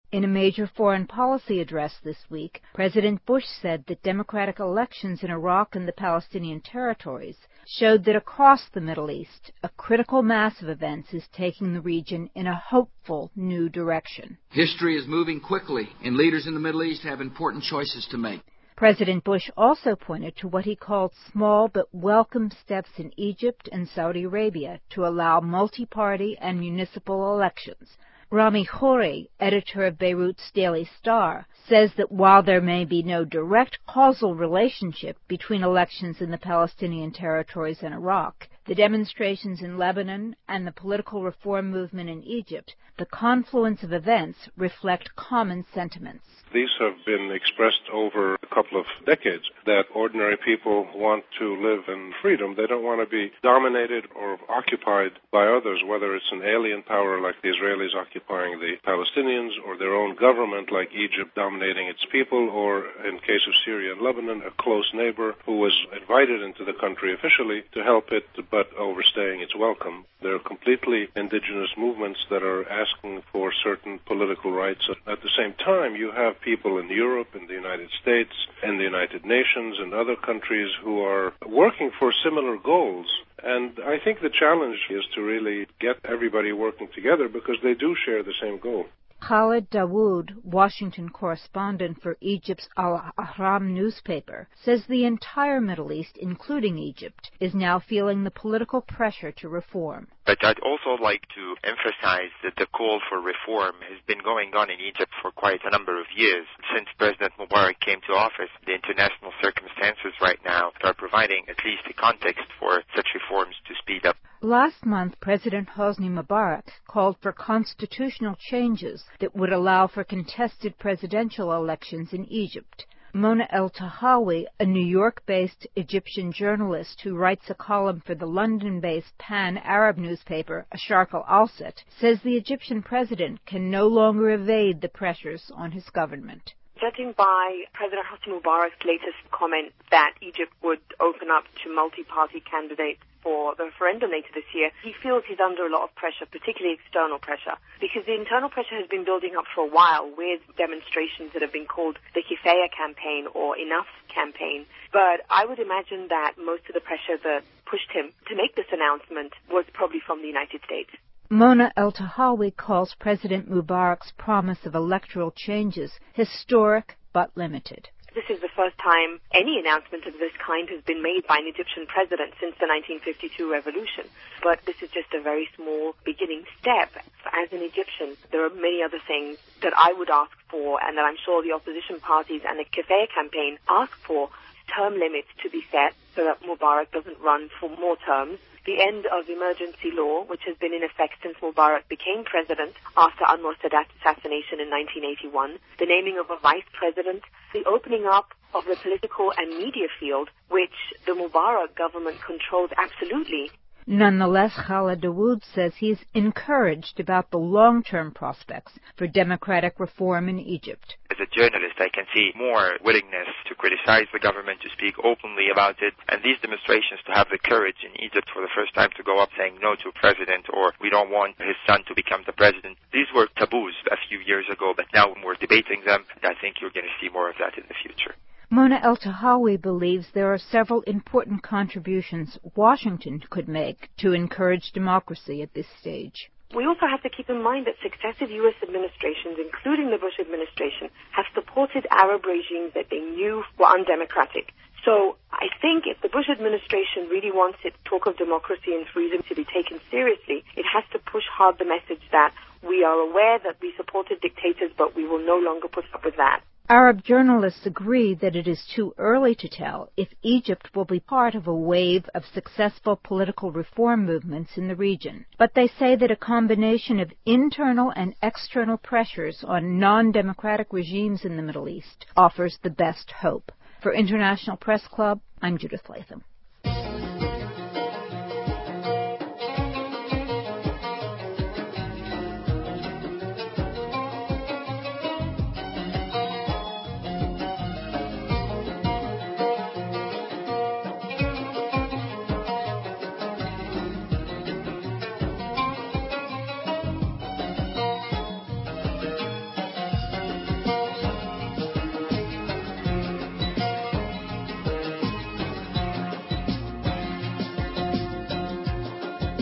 In a major foreign policy address this week, President Bush said that democratic elections in Iraq and the Palestinian territories showed that across the Middle East, a critical mass of events is taking the region in a hopeful new direction. History is moving quickly, and leaders in the Middle East have important choices to make. President Bush also pointed to what he called small but welcome steps in Egypt and Saudi Arabia to allow multi-party and municipal elections. Rami Khouri, editor of Beirut's Daily Star, says that while there may be no direct causal relationship between elections in the Palestinian territories and Iraq, the demonstrations in Lebanon, and the political reform movement in Egypt, the confluence of events reflect common sentiments. These have been expressed over a couple of decades, that ordinary people want to live in freedom. They don't want to be dominated or occupied by others, whether it's an alien power like the Israelis occupying the Palestinians, or their own government like Egypt dominating its people, or in case of Syria and Lebanon, a close neighbor who was invited into the country officially to help it, but overstaying its welcome. They're completely indigenous movements that are asking for certain political rights. At the same time, you have people in Europe, in the United States, in the United Nations, and other countries who are working for similar goals. And I think the challenge is to really get everybody working together because they do share the same goal. Khalid Dawood, Washington correspondent for Egypt's Al-Ahram newspaper, says the entire Middle East, including Egypt, is now feeling the political pressure to reform. But I'd also like to emphasize that the call for reform has been going on in Egypt for quite a number of years. Since President Mubarak came to office, the international circumstances right now are providing at least a context for such reforms to speed up. Last month, President Hosni Mubarak called for constitutional changes that would allow for contested presidential elections in Egypt. Mona El-Tahawi, a New York-based Egyptian journalist who writes a column for the London-based pan-Arab newspaper Asharq al-Awsat, says the Egyptian president can no longer evade the pressures on his government. Judging by President Hosni Mubarak's latest comment that Egypt would open up to multi-party candidates for the referendum later this year, he feels he's under a lot of pressure, particularly external pressure, because the internal pressure has been building up for a while with demonstrations that have been called the Kifaya campaign or Enough campaign. But I would imagine that most of the pressure that pushed him to make this announcement was probably from the United States. Mona El-Tahawi calls President Mubarak's promise of electoral changes historic but limited. This is the first time any announcement of this kind has been made by an Egyptian president since the 1952 revolution. But this is just a very small beginning step. As an Egyptian, there are many other things that I would ask for, and that I'm sure the opposition parties and the Kifaya campaign ask for. Term limits to be set so that Mubarak doesn't run for more terms. The end of emergency law, which has been in effect since Mubarak became president after Anwar Sadat's assassination in 1981, the naming of a vice president, the opening up of the political and media field, which the Mubarak government controls absolutely. Nonetheless, Khalid Dawood says he is encouraged about the long-term prospects for democratic reform in Egypt. As a journalist, I can see more willingness to criticize the government, to speak openly about it, and these demonstrations to have the courage in Egypt for the first time to go up saying no to a president, or we don't want his son to become the president. These were taboos a few years ago, but now we're debating them, and I think you're going to see more of that in the future. Mona El-Tahawi believes there are several important contributions Washington could make to encourage democracy at this stage. We also have to keep in mind that successive U.S. administrations, including the Bush administration, have supported Arab regimes that they knew were undemocratic. So I think if the Bush administration really wants its talk of democracy and freedom to be taken seriously, it has to push hard the message that we are aware that we supported dictators, but we will no longer put up with that. Arab journalists agree that it is too early to tell if Egypt will be part of a wave of successful political reform movements in the region. But they say that a combination of internal and external pressures on non-democratic regimes in the Middle East offers the best hope. For International Press Club, I'm Judith Latham.